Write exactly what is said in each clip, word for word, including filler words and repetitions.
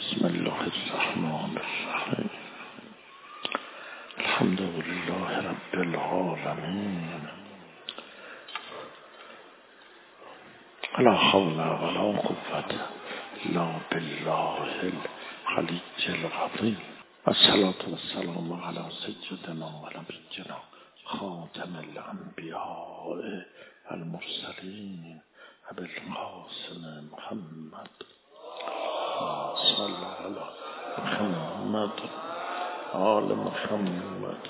بسم الله الرحمن الرحیم. الحمد لله رب العالمین. لا حول ولا قوة الا بالله العلی العظیم. الصلاة والسلام علی سیدنا و نبینا خاتم الانبیاء المرسلین ابی القاسم محمد صلی الله علی محمد آل محمد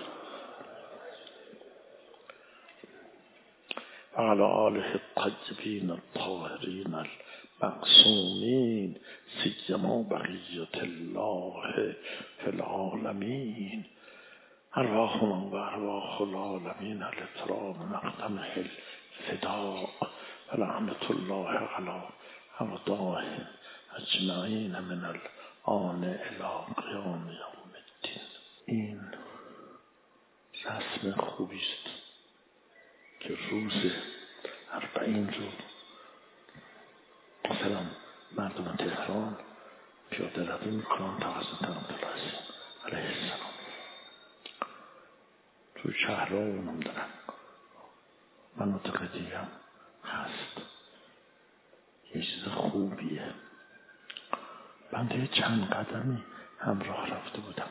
و علی آله الطیبین الطاهرین المعصومین سیما بقیة الله فی العالمین. ارواحنا و ارواح العالمین الاطرام مقدمه الفداء و لعنة الله علی اعدائهم اجمعین من الآن الی قیام یوم الدین. این رسم خوبی است که روز اربعین رو مثلا مردم تهران پیاده روی میکنن توسط عبدالعظیم علیه السلام. توی شهرها اونم دارن مناطق دیگه هم هست. یه چیز خوبیه. بنده چند قدمی همراه رفته بودم،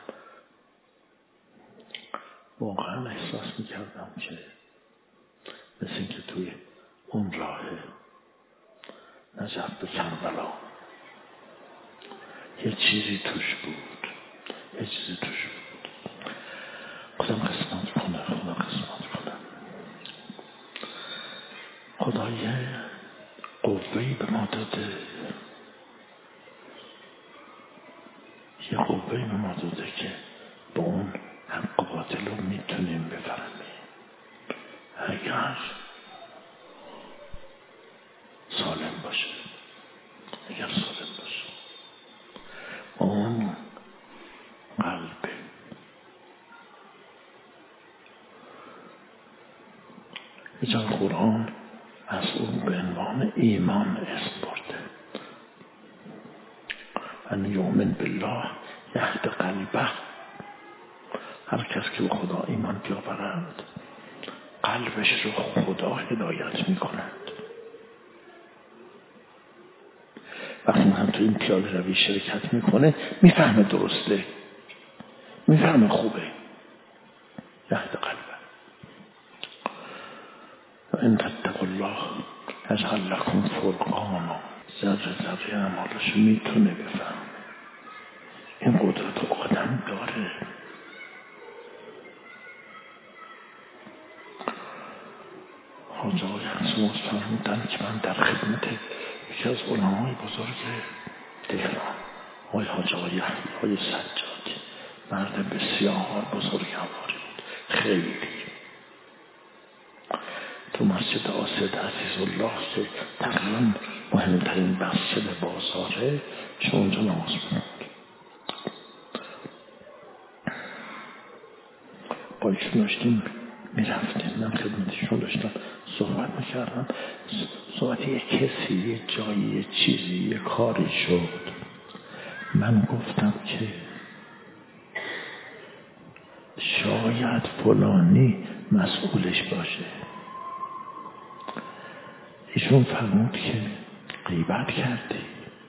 واقعا احساس میکردم که مثل اینکه توی اون راه نجف به کربلا یه چیزی توش بود، یه چیزی توش بود. خودم قسمت کنه، خدا قسمت کنه. خدا یه قوهی به ما داده، یه قوهی به ما داده که با اون حق و باطل رو میتونیم بفهمیم. اگر سالم باشه، اگر سالم باشه اون قلب بجای قرآن از اون به عنوان ایمان اسم برده. من یؤمن بالله یهد قلبه. هر کس که به خدا ایمان بیاورند قلبش رو خدا هدایت می کند. وقتی هم تو این پیاده روی شرکت میکنه میفهمه درسته، میفهمه خوبه. یهد قلبه. و ان تتقوا الله یجعل لکم فرقانا. ذره ذره اعمالش میتونه بفهمه. این قدرت آدم داره. حاج آقای حسوس فرمودن که من در خدمت یکی از علمای بزرگ تهران آقای حاج آقای یحیی سجادی، مرد بسیار بزرگواری بود. خیلی تو مسجد آسد عزیز الله که تقریبا مهمترین مسجد بازاره، چون اونجا نماز می‌خوند. با ایشون داشتیم میرفتیم، من خدمتشون داشتم صحبت میکردم. صحبت یه کسی، یه جایی، یه چیزی، یه کاری شد. من گفتم که شاید فلانی مسئولش باشه. ایشون فرمود که غیبت کردی.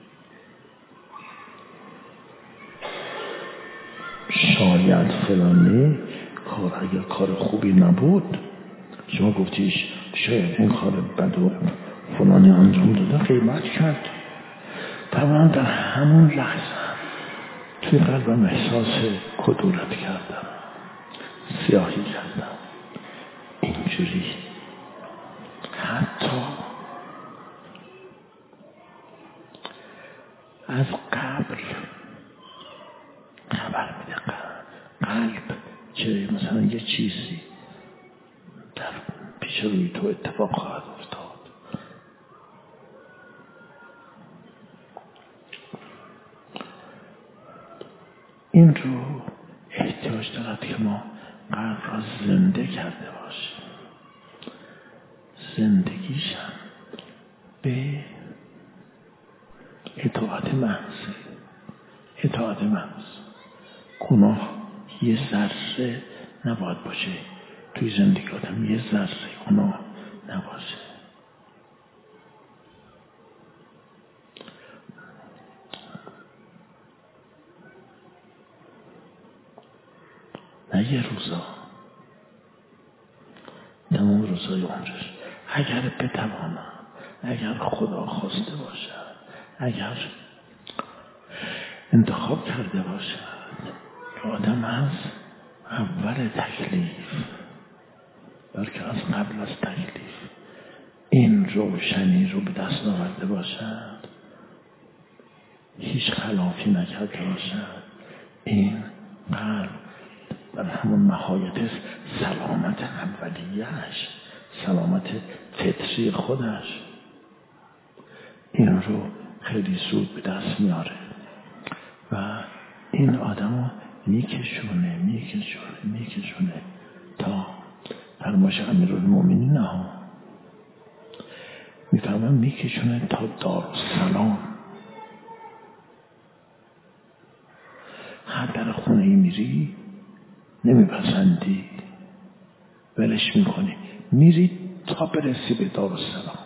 شاید فلانی کار اگر کار خوبی نبود، شما گفتیش شاید این کار بد و فلانی انجام داده، غیبت کرد. طبعا در همون لحظه توی قلبم احساس کدورت کردم، سیاهی کردم. اینجوری حتی از قبر خبر میده. قلب که مثلا یه چیزی در پیش روی تو اتفاق خواهد افتاد. این رو احتیاج دارد که ما قلب را زنده کرده باشیم. زندگیشم به اطاعت محض، اطاعت محض. گناه یه ذره نباید باشه توی زندگی آدم، یه ذره گناه نباشه. نه یه روزا، تمام روزای عمرش. اگر بتوانم، اگر خدا خواسته باشد، اگر انتخاب کرده باشد که آدم از اول تکلیف بلکه از قبل از تکلیف این روشنی رو به دست آورده باشد، هیچ خلافی نکرده باشد، این قلب در همون نهایت سلامت اولیه‌اش، سلامت فطری خودش، این رو خیلی زود به دست میاره و این آدم رو میکشونه میکشونه میکشونه تا فرمایش امیرالمومنین ها میفرمان میکشونه تا دارالسلام. هر در خونه ای میری نمیپسندی ولش میکنی، میری تا برسی به دارالسلام.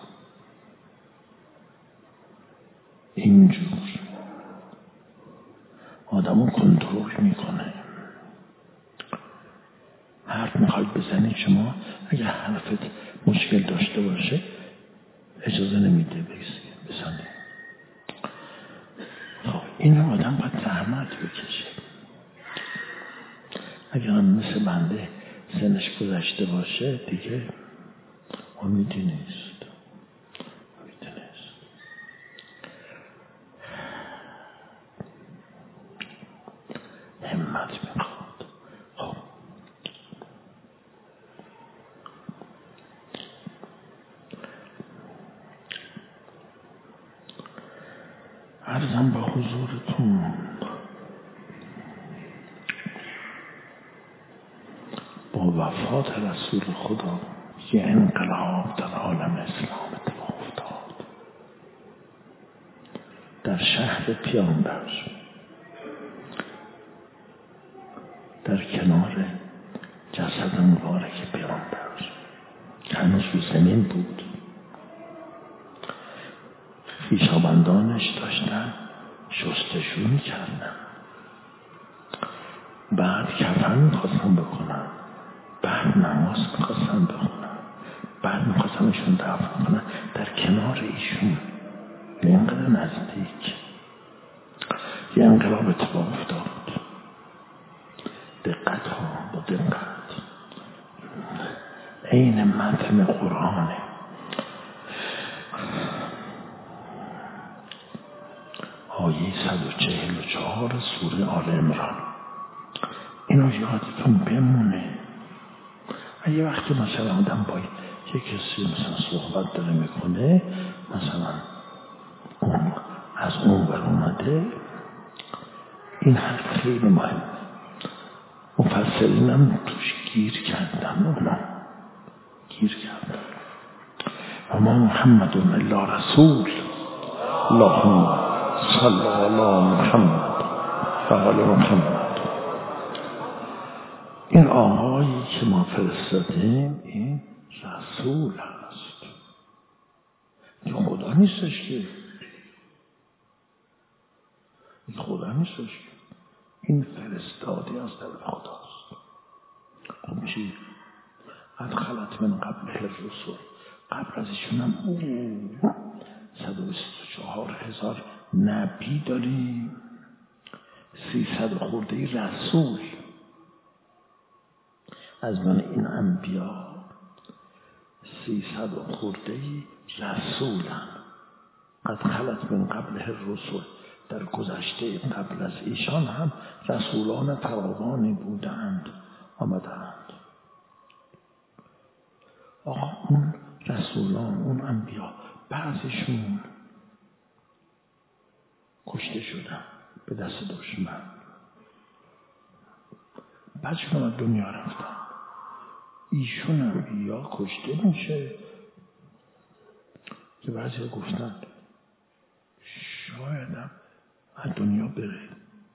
اینجور آدمو کنترل میکنه. حرف میخواید بزنید شما، اگر حرفت مشکل داشته باشه اجازه نمیده بزنید. خب این آدم باید زحمت بکشه. اگر هم مثل بنده سنش گذشته باشه دیگه امیدی نیست، امیدی نیست. همت میخواد. خب عرضم به حضورتون با وفات رسول خدا یه انقلاب در عالم اسلام اتفاق افتاد. در شهر پیامبر، در کنار جسد مبارک پیامبر که هنوز رو زمین بود، خویشاوندانش داشتن شستشو می‌کردن، بعد کفن می‌خواستن بکنن، بعد نماز می‌خواستن بخونن، بعد می‌خواستن ایشون دفن کنن در کنار ایشون. اینقدر نزدیک یه انقلاب اتفاق افتاد. دقت ها، با دقت، عین متن قرآنه. آیه صد و چهل و چهار سوره آل عمران. اینو یادتون بمونه. یه وقتی مثلا آدم با یه کسی مثلا صحبت داره میکنه، مثلا اون از اون ور اومده، این حرف خیلی مهمه. مفسرین هم توش گیر کردن، اونا گیر کردن. و ما محمد الا رسول، اللهم صل علی محمد و آل محمد. این آقایی که ما فرستادیم این رسول هست، این خدا نیستش که، این خدا نیستش که، این فرستادی از طرف خداست. خب چی؟ ادخلت من قبل الرسل، قبل از ایشون هم صد و بیست و چهار هزار نبی داریم، سیصد خورده رسول. از من این انبیا سیصد خورده رسولن. قد خلت من قبل الرسل، در گذشته قبل از ایشان هم رسولان فراوانی بودند آمدند. آقا اون رسولان، اون انبیا، بعضیشون کشته شدن به دست دشمن، بعضیشون از دنیا رفتن. ایشون هم یا کشته میشه که بعضی گفتن شاید هم از دنیا بره.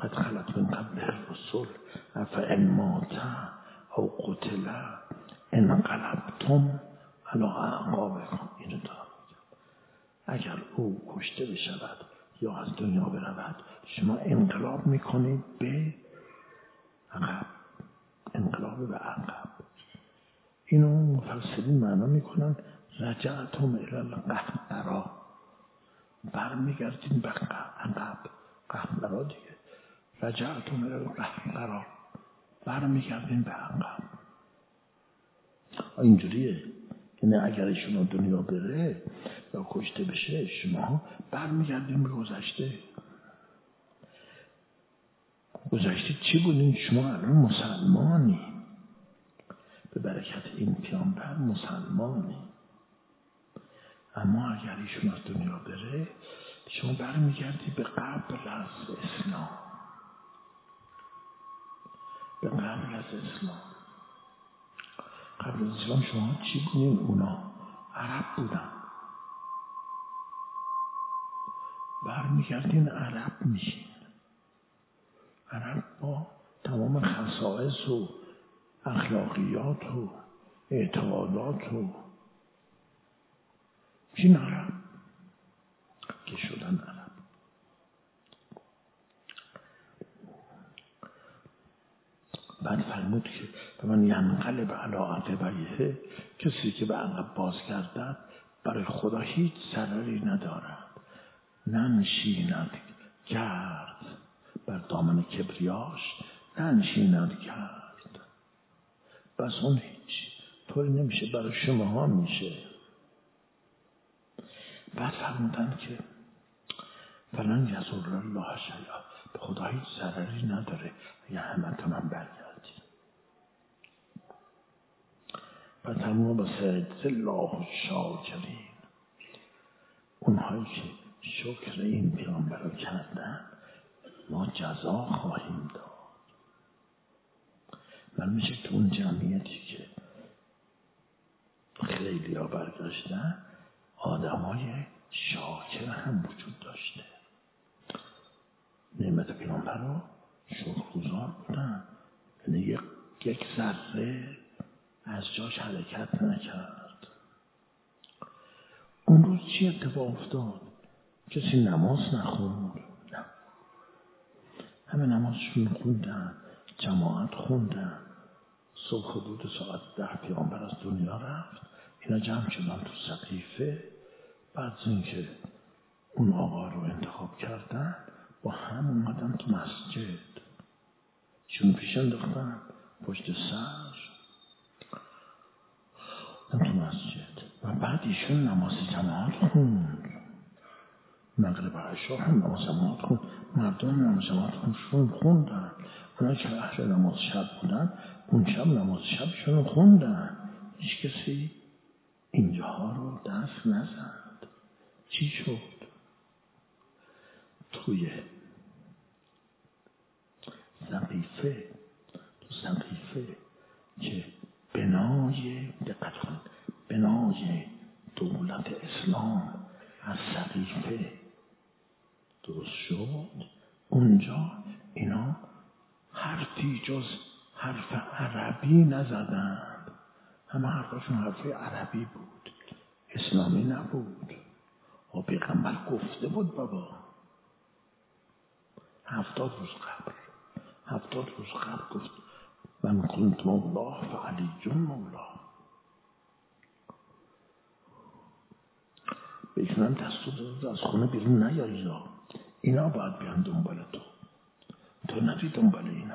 قد خلت من قبل الرسل افان مات او قتل انقلبتم علی اعقابکم. اینو دارم اگر او کشته بشود یا از دنیا برود شما انقلاب میکنید به عقب، انقلاب به عقب. اینو مفسرین معنا میکنن رجعتم الی القهقرا، برمیگردین به عقب. قهقرا دیگه، رجعتم الی القهقرا، برمیگردین به عقب. اینجوریه، یعنی اگر ایشون دنیا بره یا کشته بشه شما برمیگردین به گذشته. گذشته چی بودین؟ شما الان مسلمانی، به برکت این پیامبر مسلمانی. اما اگر ایشون از دنیا بره شما برمیگردی به قبل از اسلام، به قبل از اسلام. قبل از اسلام شما چی بودین؟ اونا عرب بودن، برمیگردین عرب میشین. عرب با تمام خصائص و اخلاقیات و اعتقادات و چین عرب که شدن عرب. بعد فرمود که به من ینقلب علی عقبیه، کسی که به عقب بازگردد برای خدا هیچ ضرری ندارد، ننشیند کرد بر دامن کبریاش، ننشیند کرد. بس اون هیچ طوری نمیشه، برای شما ها میشه. بعد فرمودن که فلان یضر الله شیئا، به خدا هیچ ضرری نداره اگه همتون هم برگردید. بعد فرمود با سید الله شاکرین، اونهایی که شکر این پیامبر رو کردن ما جزا خواهیم داد. من میشه تو اون جمعیتی که خیلی ها برگشتن آدم های شاکر هم وجود داشته، نعمت پیامبر رو شکرگزار بودن، یعنی یک ذره از جاش حرکت نکرد. اون روز چی اتفاق افتاد؟ کسی نماز نخوند، نه، همه نمازشون خوندن، جماعت خوندن. صبح حدود ساعت ده پیامبر از دنیا رفت، اینا جمع شدن تو سقیفه. بعد از اینکه اون آقا رو انتخاب کردن با هم اومدن تو مسجد، چون پیش انداختن پشت سر تو مسجد. و بعد ایشون نماز جماعت خوند، مغرب عشا هم نماز جماعت خوند، مردم نماز جماعت خوندن. اونا که اهل نماز شب بودن اون شب نماز شبشون خوندن. هیچ کسی اینجاها رو دست نزد. چی شد؟ توی سقیفه، تو سقیفه که بنای دقت کن بنای دولت اسلام از سقیفه درست شد، اونجا اینا حرفی جز حرف عربی نزدند. همه حرفاشون حرف عربی بود، اسلامی نبود. و پیغمبر گفته بود بابا هفتاد روز قبل هفتاد روز قبل گفت من کنت مولا فعلی جون مولا. بهشون هم دستور داد از خونه بیرون نیایی، اینا باید بیان دنبال تو، تو نبی دنبال اینا.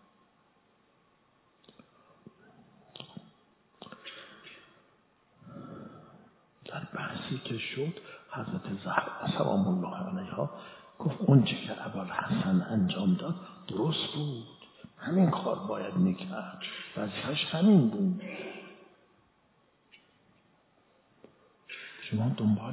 در بحثی که شد حضرت زهرا سلام الله علیها گفت اون چه که ابوالحسن انجام داد درست بود، همین کار باید میکرد، وظیفه‌اش همین بود. شما دنبال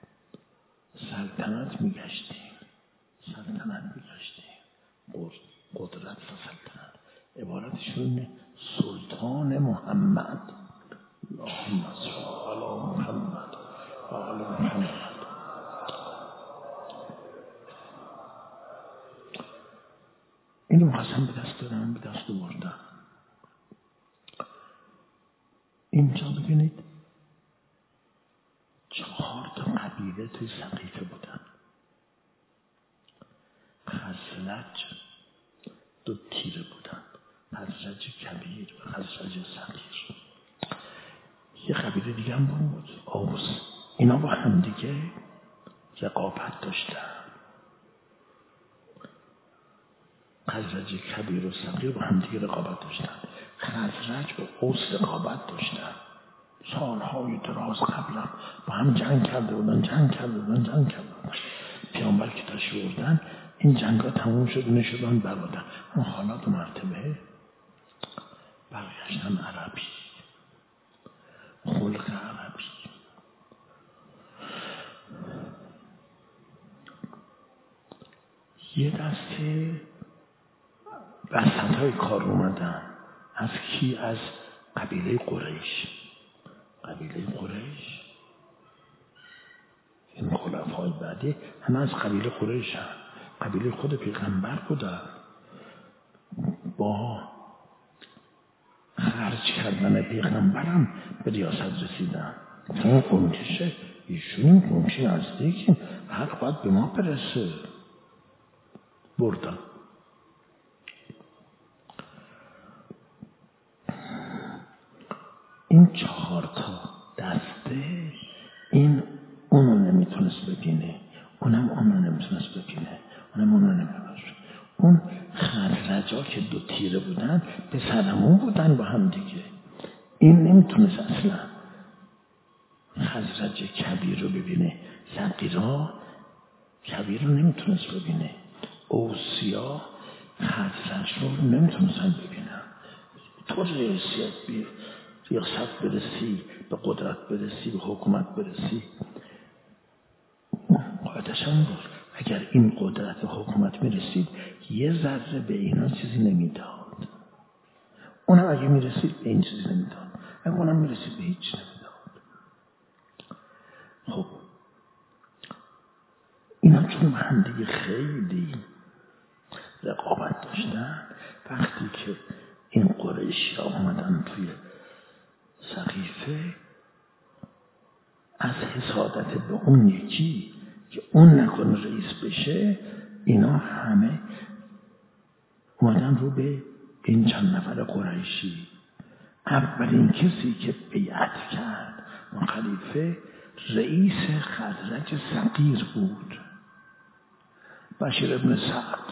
سلطنت میگشتیم، سلطنت میگشتیم، قدرت و سلطنت عبارتشون سلطان محمد. اللهم صل علی محمد و آل محمد. اینو میخواستم به دست دارم، به دست آوردم. اینجا ببینید چهار تا قبیله توی سقیفه بودن. خزرج دو تیره بودن، خزرج کبیر و خزرج صغیر. یه قبیله دیگه هم بود، اوس. اینا با هم دیگه رقابت داشتن. خزرج کبیر و صغیر با هم دیگه رقابت داشتن. خزرج با اوس رقابت داشتن. سالهای دراز قبلا با هم جنگ کرده بودن جنگ کرده بودن جنگ کرده بودن. پیامبر که تشریف بردن این جنگ ها تموم شد، نشدن برادر. اما حالا دو مرتبه برگشتن عربی، خلق عربی. یه دسته وسط های کار اومدن. از کی؟ از قبیله قریش. قبیله قریش این خلفای بعدی همه از قبیله قریش هم. قبیله خود پیغمبر بودن. با خرج کردن پیغمبرم به ریاست رسیدن. چون قمچشه ایشون قمچی نزدیکیم، حق باید به ما برسه. بردن. این چهار تا دسته، این اونو نمیتونست ببینه، اونم اونو نمیتونست ببینه، اونم اونو نمیتونست. اون خزرجا که دو تیره بودن به سرمون بودن با هم دیگه. این نمیتونست اصلا خزرج کبیر رو ببینه، صغیرا کبیر رو نمیتونست ببینه. اوسیا خزرج رو نمیتونستن ببینن. تو ریاست بی ریاست برسی، به قدرت برسی، به حکومت برسی، قاعدش هم بود. اگر این قدرت و حکومت میرسید یه ذره به اینا چیزی نمیداد. اونم اگه میرسید به این چیزی نمیداد، اگه اونم میرسید به هیچ نمیداد. خب اینا چون به هم دیگه خیلی رقابت داشتن، وقتی که این قریشی آمدن توی سقیفه، از حسادت به اون یکی که اون نکنه رئیس بشه، اینا همه اومدن رو به این چند نفر قریشی. اولین کسی که بیعت کرد و خلیفه رئیس خزرج صغیر بود، بشیر ابن سعد.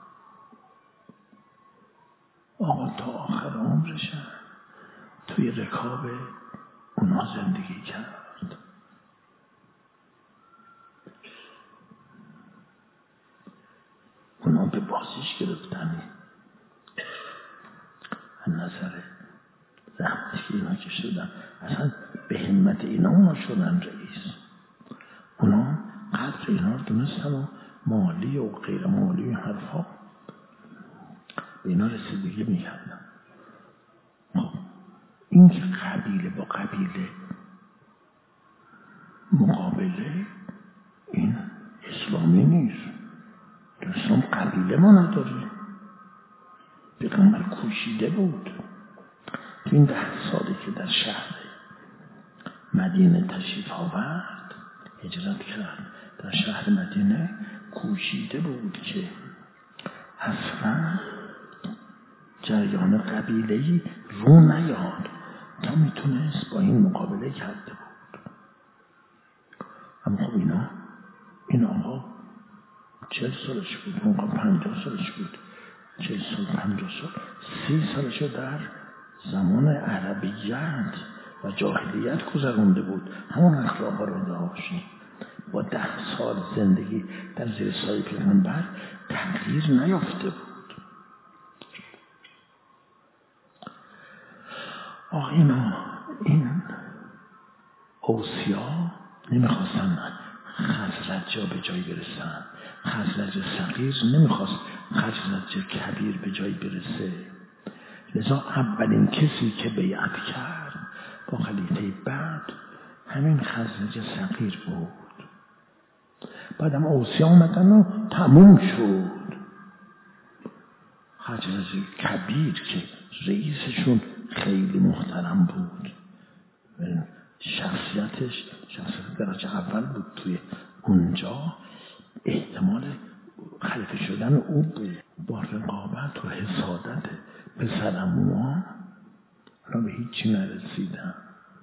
آقا تا آخر عمرش توی رکاب اونا زندگی کرد. اونا به بازیش گرفتن از نظر زحمتی که اینا کشیدن. اصلا به همت اینا اونا شدن رئیس. اونا قدر اینا رو دونستن و مالی و غیر مالی و حرفا به اینا رسیدگی میکردن. این که قبیله با قبیله مقابله، این اسلامی نیست. در اسلام قبیله ما نداره. پیغمبر کوشیده بود تو این ده سالی که در شهر مدینه تشریف آورد، هجرت کرد، در شهر مدینه کوشیده بود که اصلا جریان قبیله‌ای رو نیاد تا میتونست با این مقابله کرده بود. اما خب اینا این آقا چل سالش بود، اون آقا پنجاه سالش بود. چل سال، پنجاه سال، سی سالش در زمان عربیت و جاهلیت گذرونده بود. همون اخلاق رو داشت. با ده سال زندگی در زیر سایه پیغمبر تغییر نیافته بود. آقا اینا این اوسیا نمیخواستن خزرج به جایی برسن. خزرج صغیر نمیخواست خزرج کبیر به جایی برسه. لذا اولین کسی که بیعت کرد با خلیفه بعد همین خزرج صغیر بود. بعد هم اوسیا آمدن و تموم شد. حجاج کبیر که رئیسشون خیلی محترم بود، شخصیتش شخصیت درجه اول بود توی اونجا، احتمال خلیفه شدن او بود. با رقابت و حسادت پسرعموها اونا به هیچی نرسیدن.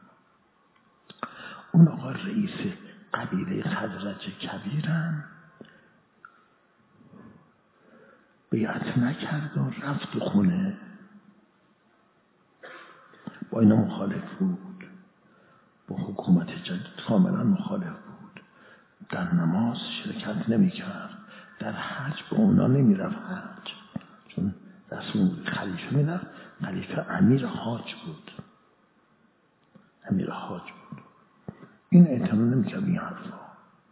اون آقا رئیس قبیله خزرج کبیرن، بیعت نکرد و رفت تو خونه، با اینا مخالف بود، با حکومت جدید کاملا مخالف بود. در نماز شرکت نمی کرد، در حج با اونا نمی رفت حج، چون رسول خلیفه می رفت. خلیفه امیر حاج بود، امیر حاج بود. این اعتنا نمی کرد این حرفا.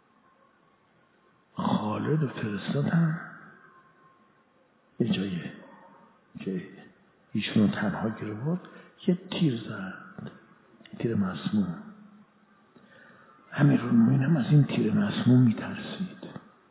خالد فرستادن یه جایی که ایشونو تنها گرفت، یه تیر زد، تیر مسموم. امیرالمومنین هم از این تیر مسموم میترسید.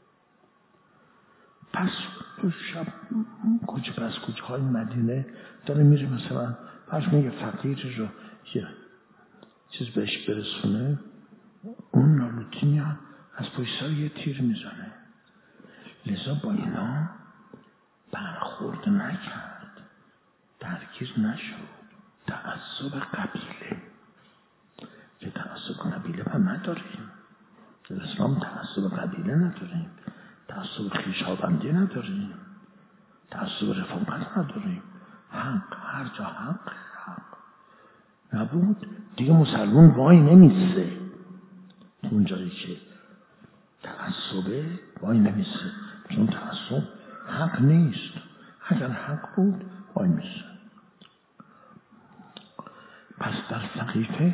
پس تو شب کوچه پس کوچه های مدینه داره میره، مثلا پس میگه فقیر رو یه چیز بهش برسونه، اون نالوتی میاد از پشت سر یه تیر میزنه. لذا با اینا برخورد نکرد، درگیر نشد. تعصب قبیله که تعصب قبیله ما نداریم، در اسلام تعصب قبیله نداریم، تعصب خویشاوندی نداریم، تعصب رفاقت نداریم. حق هر جا حق حق نبود دیگه مسلمان وای نمیسته. اون جایی که تعصبه وای نمیسته، چون تعصب حق نیست. اگر حق بود وای میسته. پس در سقیفه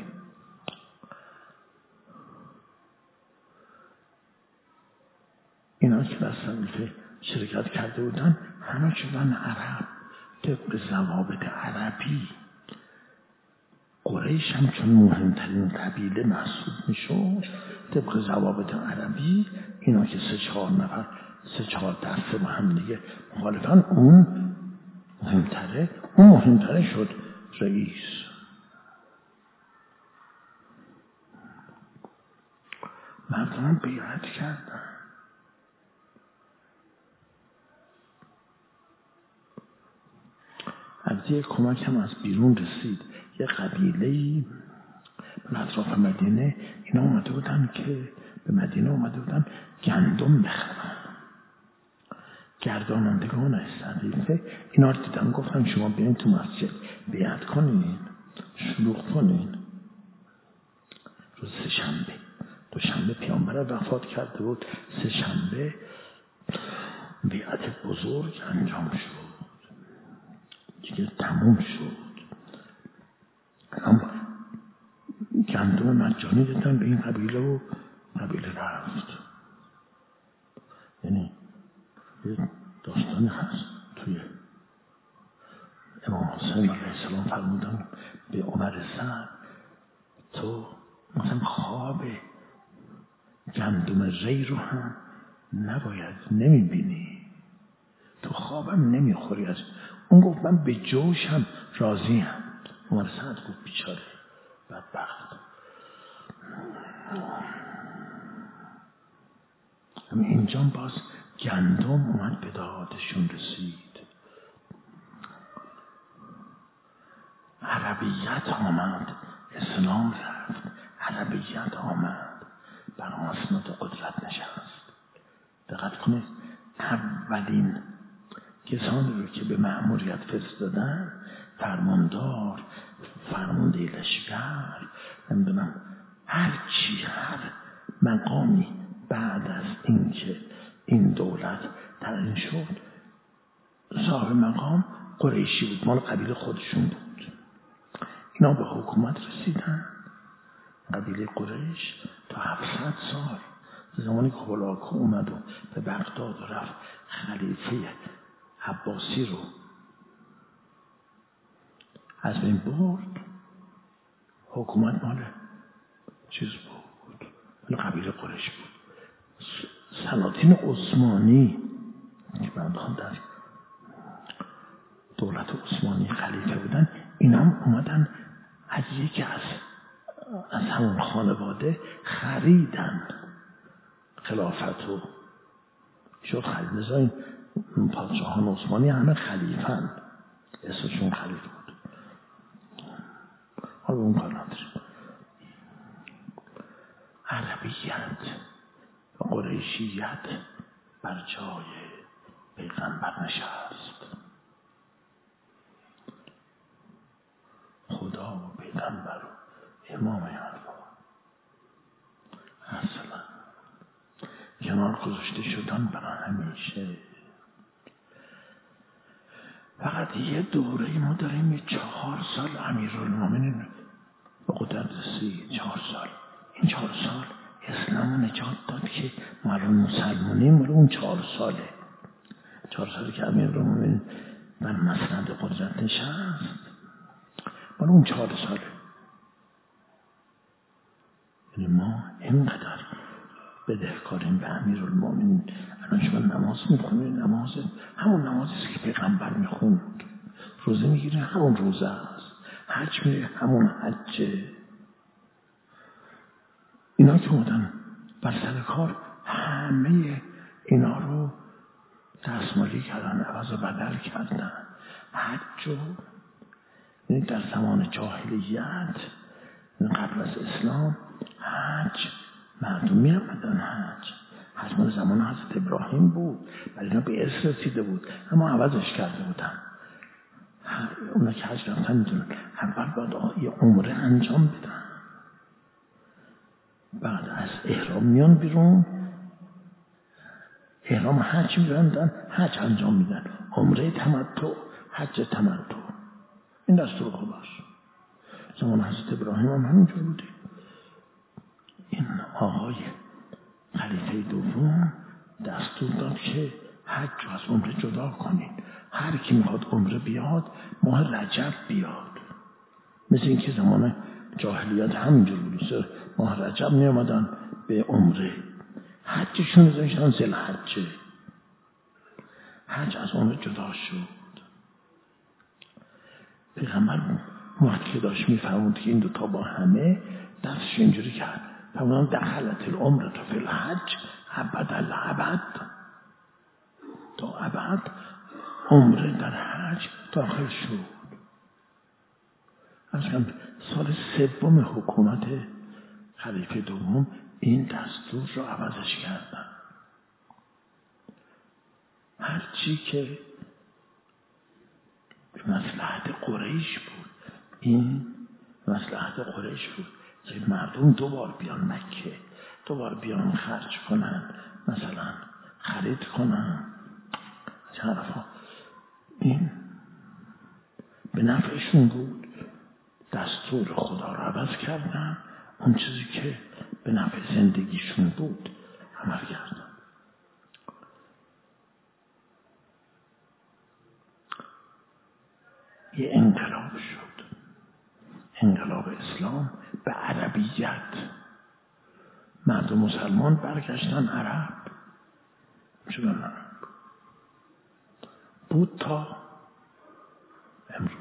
اینا که در سقیفه شرکت کرده بودن همه شدن عرب، طبق ضوابط عربی. قریش هم چون مهمترین قبیله محسوب میشد، طبق ضوابط عربی اینا که سه چهار نفر سه چهار دسته با هم دیگه مخالفن، اون مهمتره اون مهمتره شد رئیس. مردم بیعت کردن. از یک کمک هم از بیرون رسید. یه قبیله‌ای به اطراف مدینه اینا اومده بودن که به مدینه اومده بودن گندم بخرن. گردانندگان از سقیفه اینا رو دیدن، گفتن شما بیاین تو مسجد بیعت کنین، شلوغ کنین. روز سه شنبه، دو شنبه پیامبر وفات کرده بود، سه شنبه بیعت بزرگ انجام شد، دیگه تموم شد. اما گندم مجانی دادن به این قبیله و قبیله رفت. یعنی یه داستانی هست توی امام حسین علیه السلام فرمودن به عمر سعد، تو مثلا خواب گندم ری رو هم نباید نمیبینی، تو خوابم نمیخوری. از اون گفت من به جوشم راضیم. عمر سعد گفت بیچاره بدبخت. اما اینجا باز گندم اومد به دادشون رسید. عربیت آمد، اسلام رفت، عربیت آمد، بر اسناد قدرت نشست. دقت کنید اولین کسانی رو که به مأموریت فرستادن، فرماندار، فرمانده لشکر، نمیدونم هر چی، هر مقامی بعد از اینکه این دولت تعیین شد، صاحب مقام قریشی بود، مال قبیله خودشون بود. اینا به حکومت رسیدن. قبیله قریش تا هفتصد سال، زمانی که هولاکو اومد و به بغداد رفت خلیفه عباسی رو از بین برد، حکومت مال چیز بود، مال قبیله قریش بود. سلاطین عثمانی که بعد در دولت عثمانی خلیفه بودن، اینا هم اومدن از یکی از از همون خانواده خریدن خلافت رو. شد خرید. نزا این پادشاهان عثمانی همه خلیفن، اسمشون خلیفه بود. حالا اون کار نداریم. عربیت و قریشیت بر جای پیغمبر نشست. خدا و پیغمبر و امام حرفا اصلا کنار گذاشته شدن برای همیشه. فقط یه دوره ما داریم، یه چهار سال امیرالمومنین به قدرت رسید. چهار سال این چهار سال اسلام نجات داد که مالون مسلمونیم. مال اون چهار ساله چهار سالی که امیرالمومنین بر مسند قدرت نشست، مال اون چهار ساله. یعنی ما اینقدر بدهکاریم به امیرالمومنین. الان شما نماز میخونید، نماز همون نمازی است که پیغمبر میخوند. روزه میگیره، همون روزه است. حج میره، همون حجه. اینا که بودن بر سر کار همه اینا رو دستمالی کردن، عوض و بدل کردن. حج رو یعنی در زمان جاهلیت قبل از اسلام حج مردم می آمدن. حج حج مال زمان حضرت ابراهیم بود، ولی اینا به ارث رسیده بود، اما عوضش کرده بودن. اونا که حج رفتن میدونن اول باید یه عمره انجام بدن، بعد از احرام میان بیرون، احرام حج میبندن، حج انجام میدن، عمره تمتع، حج تمتع. این دستور خداست. زمان حضرت ابراهیم هم همینجور بوده. این آقای خلیفه دوم دستور داد که حج رو از عمره جدا کنین. هر کی میخواد عمره بیاد ماه رجب بیاد. مثل این که زمان جاهلیت همینجور بود، ماه رجب می آمدن به عمره. حجشون داشتن ذوالحجه. حج از عمره جدا شد. پیغمبر وقتی که داشت میفهموند که این دوتا با همه، دستش اینجوری کرد، فرمودن دخلت العمره فی الحج ابد الابد. تا ابد عمره در حج داخل شد. از سال سوم حکومت خلیفه دوم این دستور رو عوضش کردن. هرچی که مصلحت قریش بود، این مصلحت قریش بود که مردم دوبار بیان مکه، دوبار بیان خرج کنن، مثلا خرید کنن، طرفا این به نفعشون بود. دستور خدا رو عوض کردن، اون چیزی که به نفع زندگیشون بود عمل کردن. یه انقلاب شد، انقلاب اسلام به عربیت. مردم مسلمان برگشتن عرب شدن عرب. بود تا امروز.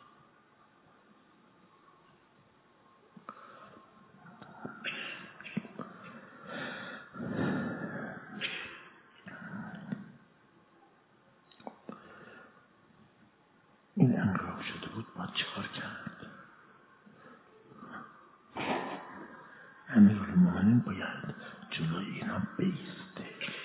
این انقلاب شده بود، باید چیکار کرد؟ امیرالمومنین باید جلوی اینا بیسته.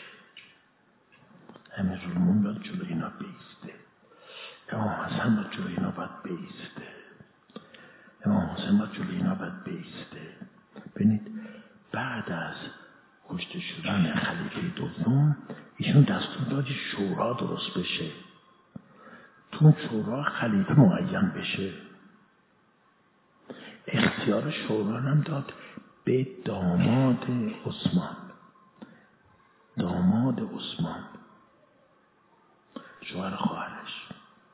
امیرالمومنین باید جلوی اینا بیسته. امام حسن باید جلوی اینا باید بیسته. امام حسن باید جلوی اینا باید بیسته. ببینید بعد از کشته شدن خلیفه دوم ایشون دستور داد شورا درست بشه، تو شورا خلیفه معین بشه. اختیار شورا هم داد به داماد عثمان. داماد عثمان شوهر خواهرش،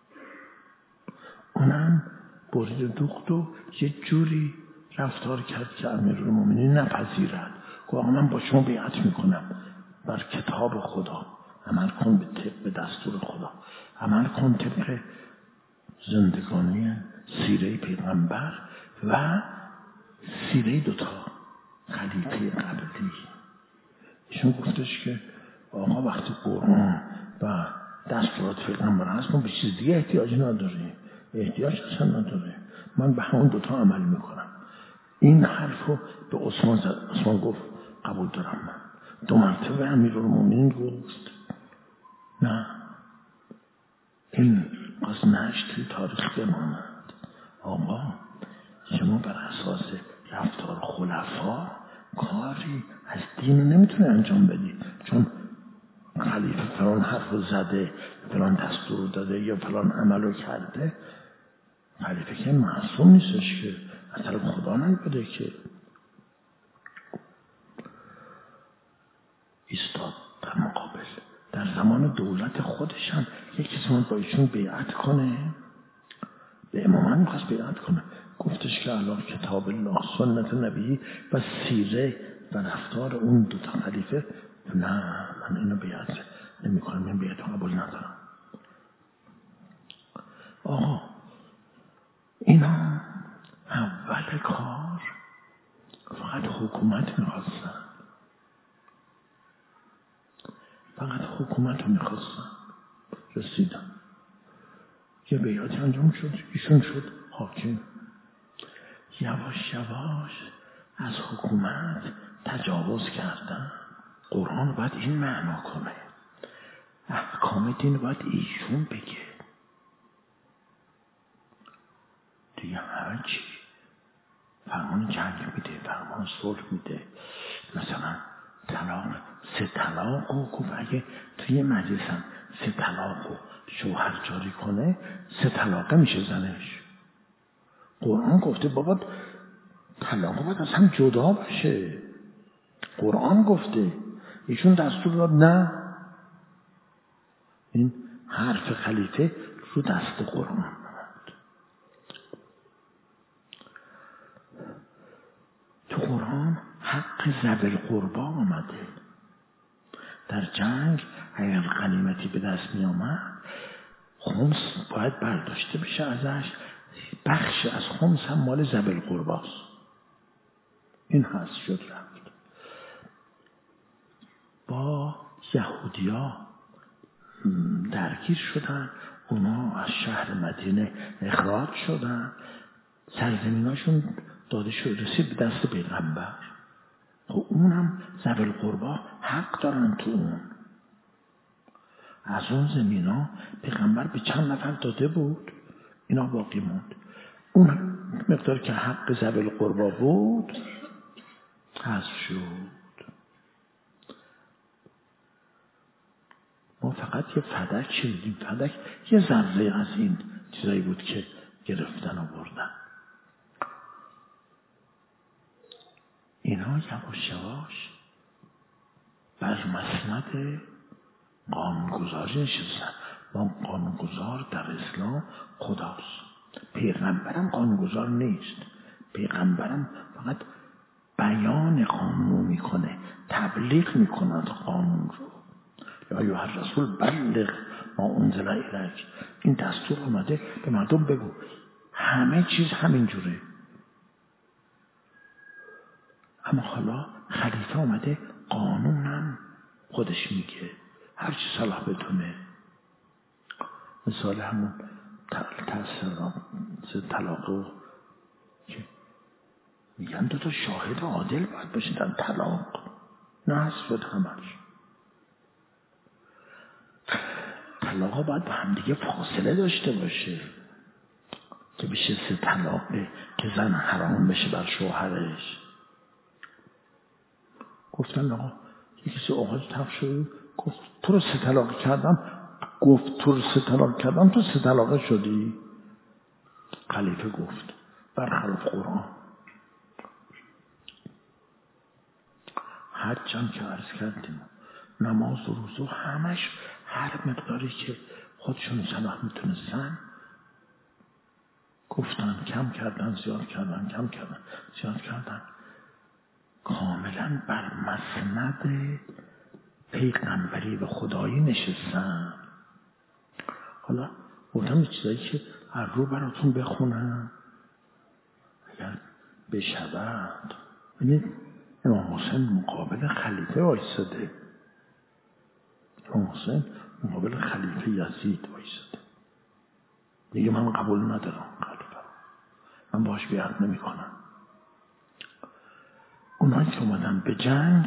اونم برید دوخت و یه جوری رفتار کرد که امیرالمومنین نپذیرد. گفت من با شما بیعت میکنم، بر کتاب خدا عمل کن، به طبق دستور خدا عمل کن، طبق زندگانی سیره پیغمبر و سیره دوتا خلیفه قبلی. ایشون گفتش که آقا وقتی قرآن و دستورات پیغمبر هست ما به چیز دیگه احتیاج نداریم، احتیاج اصلا نداره، من به همون دوتا عمل میکنم. این حرف رو به عثمان زد. عثمان گفت قبول دارم. من دو مرتبه امیرالمومنین گفت نه، این قضنهش توی تاریخ بماند. آقا شما بر اساس رفتار خلفا کاری از دین نمیتونه انجام بدی، چون خلیفه فلان حرف رو زده، فلان دستور رو داده یا فلان عمل رو کرده. خلیفه که معصوم نیستش که از طرف خدا نیبوده که. ایستاد در مقابل. در زمان دولت خودش هم یک کسی با ایشون بیعت کنه، به امامت میخواست بیعت کنه، گفتش که علی کتاب الله سنت نبی و سیره و رفتار اون دو تا خلیفه، نه من اینو بیعت نمی کنم، این بیعت قبول ندارم. آقا اینا اول کار فقط حکومت میخواستن، فقط حکومت رو میخواستن. رسیدن یه بیعتی انجام شد، ایشون شد حاکم. یواش یواش از حکومت تجاوز کردن. قرآن باید این معنا کنه، احکام دین باید ایشون بگه. دیگه همه چی فرمان جنگ میده، فرمان صلح میده. مثلا طلاق، سه طلاق و گفت اگه توی مجلس هم سه طلاق و شوهر جاری کنه سه طلاقه میشه زنش. قرآن گفته بابا طلاق باید از هم جدا باشه، قرآن گفته، ایشون دستور داد نه. این حرف خلیفه رو دست قرآن. تو قرآن حق ذوی القربی آمده. در جنگ اگر غنیمتی به دست می آمد خمس باید برداشته بشه ازش، بخش از خمس هم مال ذوی القربی است. این هست شد رفت. با یهودیا درگیر شدن، اونا از شهر مدینه اخراج شدن، سرزمیناشون داده شد رسید به دست پیغمبر. خب اونم ذوی القربی حق دارن تو اون. از اون زمینا پیغمبر به چند نفر داده بود، اینا باقی موند. اون مقدار که حق ذوی القربی بود حذف شد. ما فقط یه فدک شدیم. فدک یه ذره از این چیزایی بود که گرفتن و بردن. اینا یواش یواش بر مسند قانونگذاری نشستن. ما قانونگذار در اسلام خداست. پیغمبرم قانونگذار نیست. پیغمبرم فقط بیان قانون میکنه، تبلیغ میکند قانون رو. یا ایها الرسول بلغ ما انزل الیک. این دستور اومده به مردم بگو. همه چیز همین جوره. اما حالا خلیفه اومده قانونم خودش میگه، هر چی صلاح بتونه. مثال همون تأثیر طلاق رو که میگن دو تا شاهد عادل باید باشه در طلاق، نه هست شد همش. طلاق ها باید با هم دیگه فاصله داشته باشه که بشه سه طلاقه که زن حرام بشه بر شوهرش. گفتن آقا یکی آقا تف شد، گفت تو رو سه طلاق کردم، گفت تو رو سه طلاق کردم، تو سه طلاقه شدی. خلیفه گفت برخلاف قرآن. هر چند که عرض کردیم نماز و روزه همش هر مقداری که خودشون صلاح میتونستن گفتن، کم کردن زیاد کردن، کم کردن زیاد کردن، کاملا بر مسند پیغمبری و خدایی نشستن. حالا گفتم چیزایی که از رو براتون بخونم اگر بشود. ببینید امام حسین مقابل خلیفه وایساده. امام حسین مقابل خلیفه یزید وایساده. میگه من قبول ندارم خلیفه، من باش بیعت نمی کنم. اونایی که اومدن به جنگ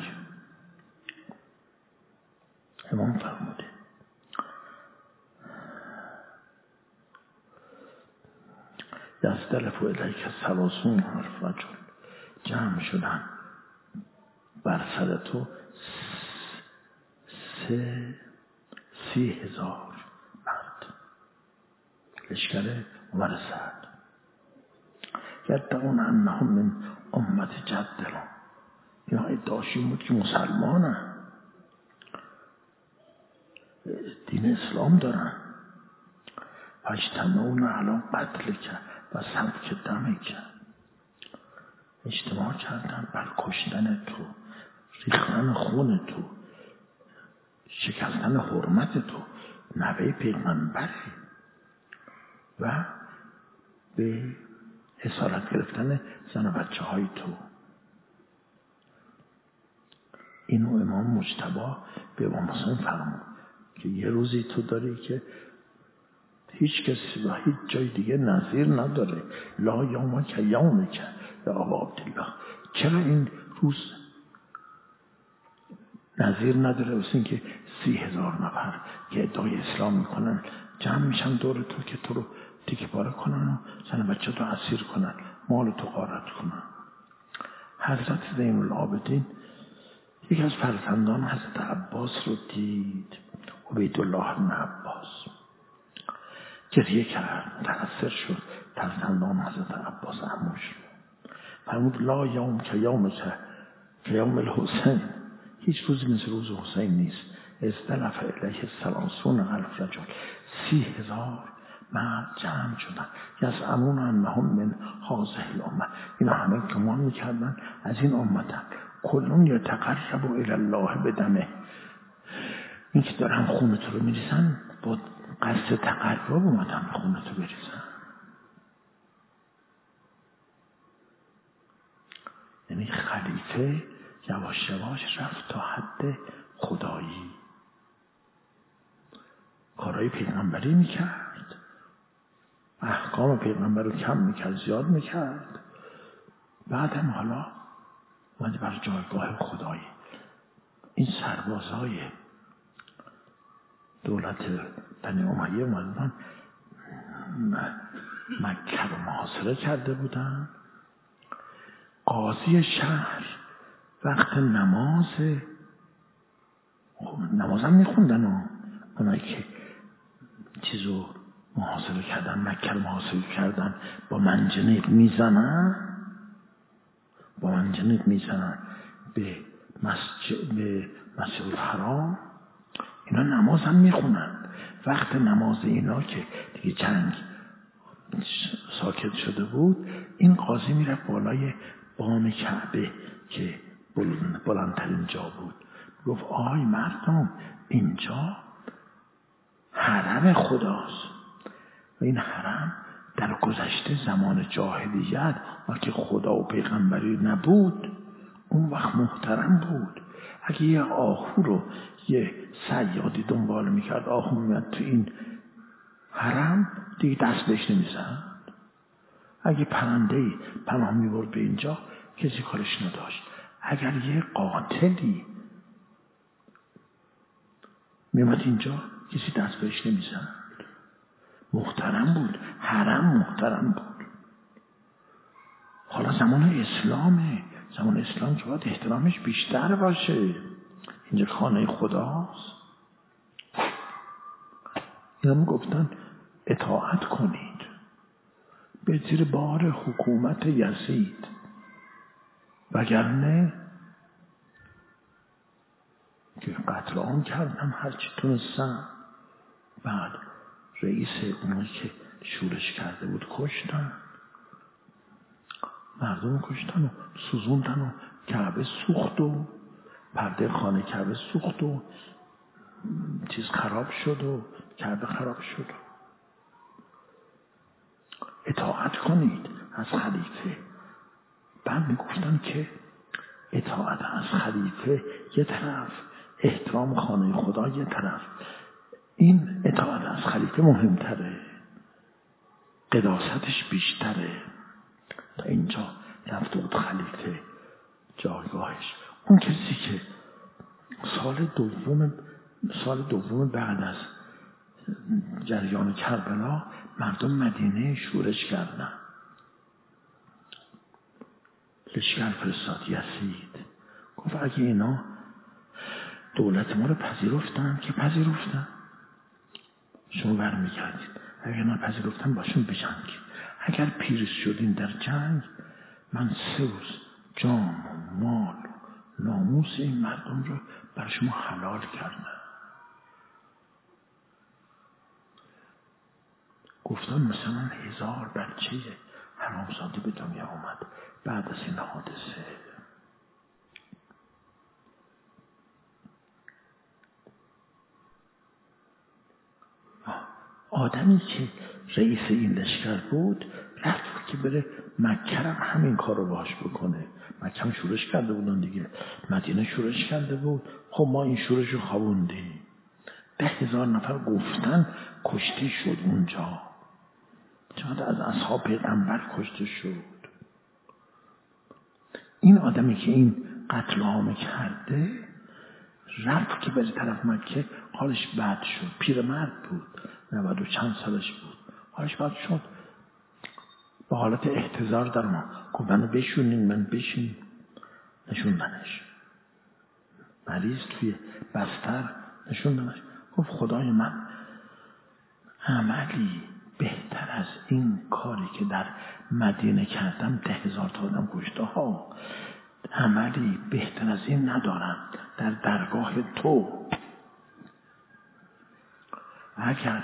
امام فرموده یستلف الیک ثلاثون الف رجل، جمع شدن بر سر تو سه سی هزار مرد، لشکر عمر سعد. یدعون انهم من امت جدنا، اینا ادعاشون بود که مسلمانن، دین اسلام دارن. فاجتمعون علی قتلک و سفک دمک، اجتماع کردن بر کشتن تو، ریختن خون تو، شکستن حرمت تو، نوه پیغمبری، و به اسارت گرفتن زن و بچه های تو. اینو امام مجتبی به امام حسین فرمود که یه روزی تو داری که هیچ کسی و هیچ جای دیگه نظیر نداره. لا یوم که یوم که به آقا عبدالله، چرا این روز نظیر نداره؟ واسه این که سی هزار نفر که ادعای اسلام میکنن جمع میشن دور تو که تو رو تیکه پاره کنن و زن بچه تو اسیر کنن، مال تو غارت کنن. حضرت زین العابدین یکی از فرزندان حضرت عباس رو دید، عبیدالله بن عباس، گریه کرد، متأثر شد. فرزندان حضرت عباس عموش فرمود لا یوم که یوم که یوم الحسین، هیچ روزی مثل روز حسین نیست. استلف الیه ثلاثون الف رجل، سی هزار مرد جمع شدن. یزعمون انهم من هذه الامه، اینا همه گمان میکردن از این امتن. کلون یتقرب الی الله بدمه، این که دارن خون تو رو میریزن با قصد تقرب اومدن خون تو بریزن. یعنی خلیفه یواش یواش رفت تا حد خدایی، کارهای پیغمبری میکرد، احکام پیغمبر رو کم میکرد زیاد میکرد. بعدم حالا اومده بر جایگاه خدایی. این سربازای دولت بنی امیه اومدن مکه رو محاصره کرده بودن. قاضی شهر وقت نماز، خب نماز هم میخوندن و اونایی که چیزو محاصره کردن، مکه رو محاصره کردن، با منجنیق میزنن با منجنیق میزنن به مسجد به مسجد الحرام. اینا نماز هم میخونن. وقت نماز اینا که دیگه جنگ ساکت شده بود، این قاضی میره بالای بام کعبه که بلند بلندترین جا بود، گفت آی مردم، اینجا حرم خداست و این حرم در گذشته زمان جاهلیت وقتی خدا و پیغمبری نبود اون وقت محترم بود. اگه یه آهو رو یه صیادی دنبال میکرد، آهو میاد تو این حرم دیگه دست بهش نمیزن. اگه پرنده‌ای پناه میبرد به اینجا کسی کارش نداشت. اگر یه قاتلی میمد اینجا کسی دست بهش نمیزن. محترم بود، حرم محترم بود. حالا زمان اسلامه، زمان اسلام که باید احترامش بیشتر باشه. اینجا خانه خداست. اینا میگفتن اطاعت کنید به زیر بار حکومت یزید، وگرنه که قتل عام کردن هرچی تونستن. بعد رئیس اونایی که شورش کرده بود کشتن، مردم کشتن و سوزوندن و کعبه سوخت و پرده خانه کعبه سوخت و چیز خراب شد و کعبه خراب شد. اطاعت کنید از خلیفه. بعد میگفتن که اطاعت از خلیفه یه طرف، احترام خانه خدا یه طرف، این اطاعت از خلیفه مهمتره، قداستش بیشتره. تا اینجا رفته بود خلیفه جایگاهش. اون کسی که سال دوم سال دوم بعد از جریان کربلا مردم مدینه شورش کردن، لشکر فرستاد یزید، گفت اگه اینا دولت ما رو پذیرفتن که پذیرفتن، شما برمیگردید، اگه اینا پذیرفتن باشون بجنگید، اگر پیروز شدین در جنگ من سه روز جان و مال و ناموس این مردم رو بر شما حلال کردم. گفتن مثلا هزار بچه حرامزاده به دنیا آمد بعد از این حادثه. آدمی که رئیس این لشکر بود رفت که بره مکه هم همین کار رو باش بکنه. مکه هم شورش کرده بودن دیگه، مدینه شورش کرده بود. خب ما این شورش رو خوابوندیم، ده هزار نفر گفتن کشته شد اونجا، چند از اصحاب پیغمبر کشته شد. این آدمی که این قتل عام کرده رفت که بره طرف مکه، حالش بد شد، پیرمرد بود، نود و چند سالش بود، حالش بد شد، با حالت احتضار در ما گفت منو بشونین، من بشین، نشوندنش، مریض توی بستر نشوندنش. گفت خدای من عملی بهتر از این کاری که در مدینه کردم، ده هزار تا آدم کشته ها، عملی بهتر از این ندارم در درگاه تو. اگر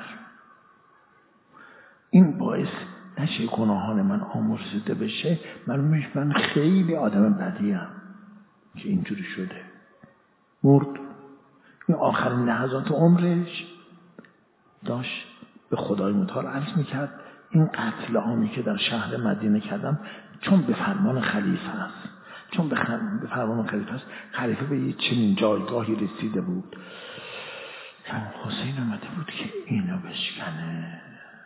این باعث نشه گناهان من آمرزیده بشه، من من خیلی آدم بدیم که اینجوری شده. مرد. این آخرین لحظات عمرش داشت به خدای متعال عرض میکرد این قتل عامی که در شهر مدینه کردم چون به فرمان خلیفه است، چون به, خل... به فرمان خلیفه است. خلیفه به یه چنین جایگاهی رسیده بود، امام حسین اومده بود که اینو بشکنه.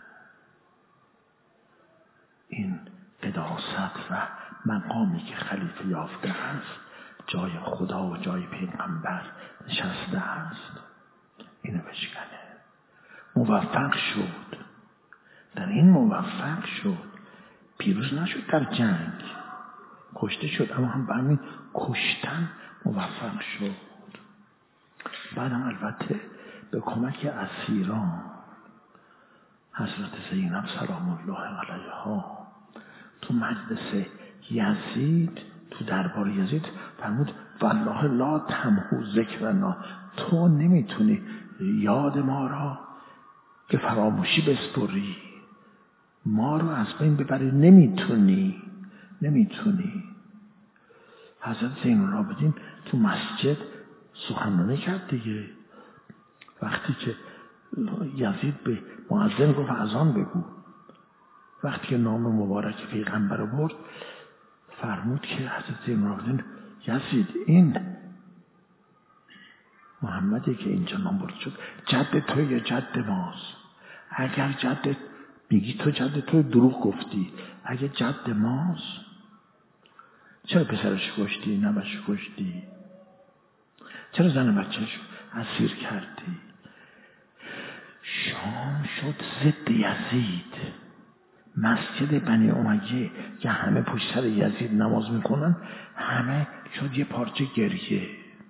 این قداست و مقامی که خلیفه یافته است، جای خدا و جای پیغمبر نشسته است، اینو بشکنه. موفق شد، در این موفق شد، پیروز نشد در جنگ، کشته شد، اما هم به همین کشتن موفق شد. بعدم البته به کمک اسیران حضرت زینب سلام الله علیها تو مجلس یزید، تو دربار یزید فرمود والله لا تمحو ذکرنا، تو نمیتونی یاد ما را به فراموشی بسپری، ما رو از بین ببری، نمیتونی نمیتونی حضرت زین العابدین تو مسجد سخنرانی کرد دیگه. وقتی که یزید به مؤذن گفت اذان بگو، وقتی که نام مبارک پیغمبر رو برد فرمود که حضرت زین العابدین یزید این محمدی که اینجا نام برد شد جد تو یا جد ماست؟ اگر جد میگی تو جد تو دروغ گفتی، اگه جد ماست چرا پسرش کشتی، نبش کشتی، چرا زن بچهش اسیر کردی؟ شام شد ضد یزید، مسجد بنی امیه که همه پشت سر یزید نماز میکنن همه شد یه پارچه گریه.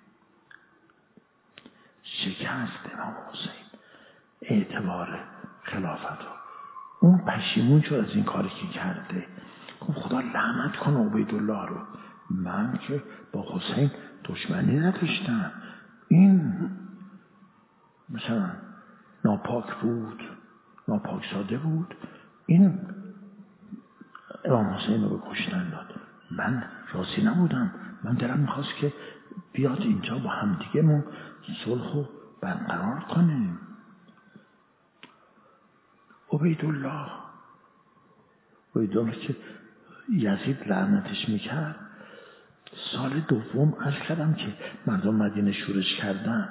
شکست امام حسین اعتبار خلافت رو، اون پشیمون شد از این کاری که کرده. گفت خدا لعنت کنه عبیدالله رو، من که با حسین دشمنی نداشتم، این مثلا ناپاک بود، ناپاک ساده بود، این امام حسین رو به کشتن داد، من راضی نبودم، من دلم میخواست که بیاد اینجا با همدیگه ما صلح رو برقرار کنیم. عبیدالله عبیدالله که یزید لعنتش میکرد، سال دوم عرض کردم که مردم مدینه شورش کردن،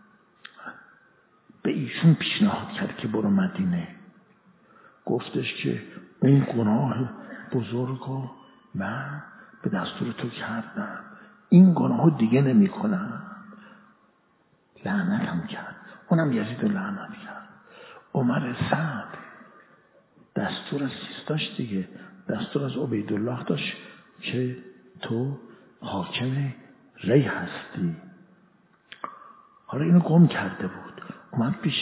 به ایشون پیشنهاد کرد که برو مدینه. گفتش که این گناه بزرگ رو من به دستور تو کردم، این گناه دیگه نمی کنم. لعنتم کرد، اونم یزید رو لعنت کرد. عمر سعد دستور از چیز داشت دیگه، دستور از عبیدالله داشت که تو حاکم ری هستی. حالا اینو گم کرده بود، اومد پیش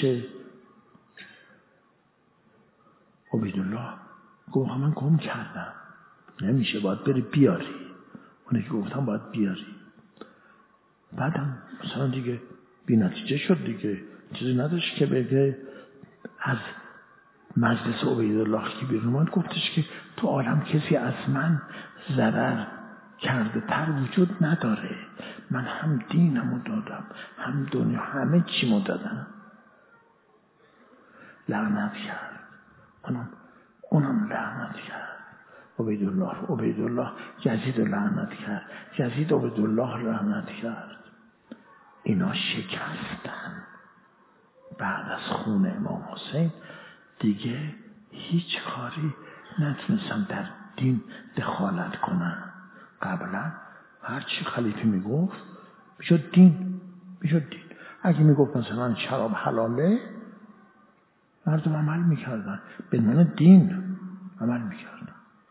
عبیدالله گفت من گم کردم، نمیشه، باید بری بیاری. اونه که گفتم باید بیاری. بعدم مثلا دیگه بی نتیجه شد دیگه، چیزی نداشت که بگه. از مجلس عبیدالله که بیرون اومد گفتش که تو عالم کسی از من ضرر کرده تر وجود نداره، من هم دینمو دادم هم دنیا همه چیمو دادم. لعنت کرد، اونم اونم لعنت کرد. عبیدالله عبیدالله یزید لعنت کرد، یزید عبیدالله لعنت کرد. اینا شکستن. بعد از خون امام حسین دیگه هیچ کاری نتونستن در دین دخالت کنن. قبلا هرچی خلیفه میگفت میشد دین، میشد دین. اگه میگفت مثلا شراب حلاله، مردم عمل میکردن، به عنوان دین عمل میکردن.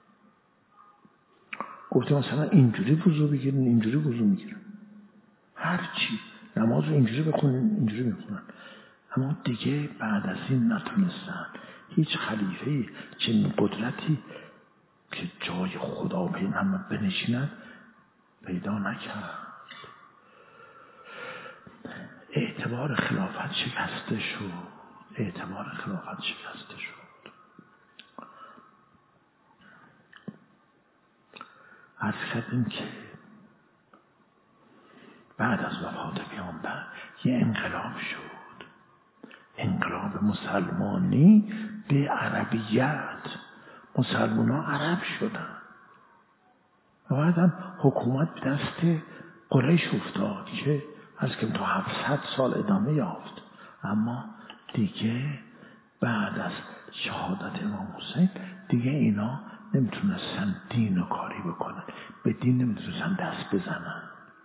گفته مثلا اینجوری وضو بگیرین، اینجوری وضو میگیرن، هرچی نماز رو اینجوری بخونین اینجوری میخونن. اما دیگه بعد از این نتونستن هیچ خلیفه‌ای چنین قدرتی که جای خدا پیغمبر بنشیند پیدا نکرد. اعتبار خلافت شکسته شد، اعتبار خلافت شکسته شد. عرض کردیم که بعد از وفات پیامبر یه انقلاب شد، انقلاب مسلمانی به عربیت. مسلمان ها عرب شدن و بعدم حکومت به دست قریش افتاد که از که تا هفتصد سال ادامه یافت. اما دیگه بعد از شهادت امام حسین دیگه اینا نمیتونستن دین و کاری بکنن، به دین نمیتونستن دست بزنن.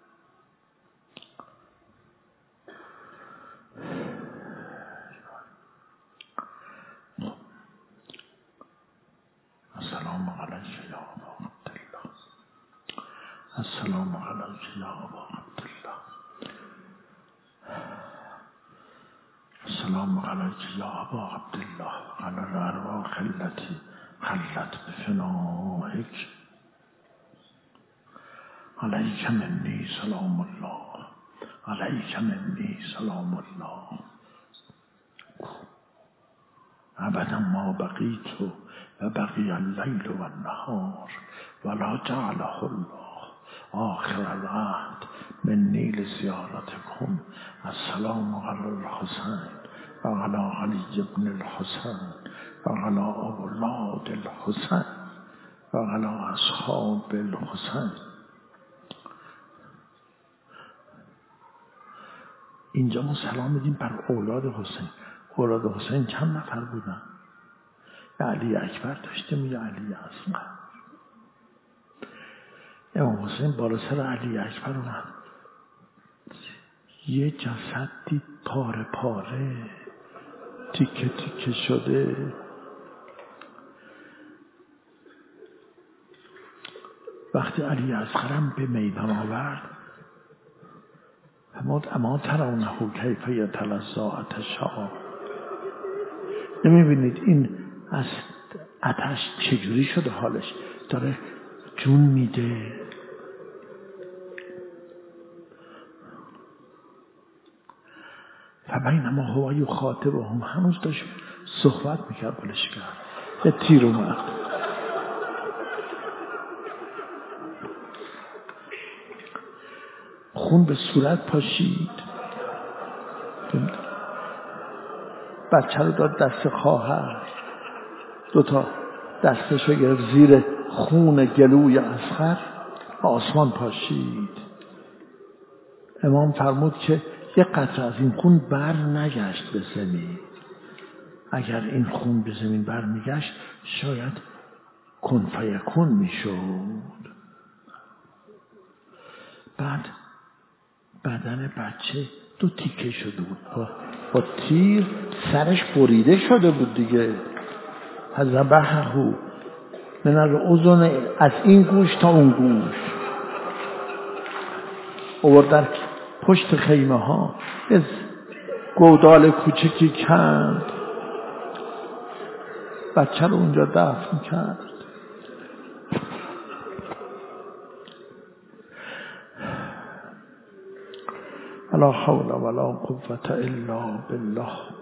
السلام علیک یا ابا عبدالله، السلام علیک یا ابا عبدالله، السلام علیک یا ابا عبدالله، علی الارواح التي حلت بفنائک، علیک منی سلام الله، علیک منی سلام الله. ابدا ما بقیت و بقی اللیل و النهار ولا جعله الله آخر العهد من نیل زیارتکم. السلام علی الحسین و علی علی ابن الحسین و علی اولاد الحسین و علی اصحاب الحسین. اینجا ما سلام میدیم بر اولاد حسین. اولاد حسین چند نفر بودن؟ علی اکبر داشتیم یا علی اصغر؟ امام حسین بالا سر علی اکبر اومد، یه جسد دید پاره پاره تیکه تیکه شده. وقتی علی اصغرم به میدان آورد فرمود اما ترونه کیف یتلظی عطشا. نمیبینید این از آتش چجوری شده، حالش داره جون میده. فبینما هو یخاطبهم، هنوز داشت صحبت میکرد بلش کرد، یه تیر اومد. خون به صورت پاشید، بچه رو داد دست خواهر، دوتا دستشو گرفت زیر خون گلوی اصغر آسمان پاشید. امام فرمود که یک قطره از این خون بر نگشت به زمین. اگر این خون به زمین بر میگشت شاید کن فیکون میشد. بعد بدن بچه دو تیکه شده بود، با, با تیر سرش بریده شده بود دیگه. ذبحه من الاذن، از این گوش تا اون گوش. آوردن پشت خیمه ها، از گودال کوچکی کند، بچه رو اونجا دفن کرد. لا حول ولا قوة الا بالله.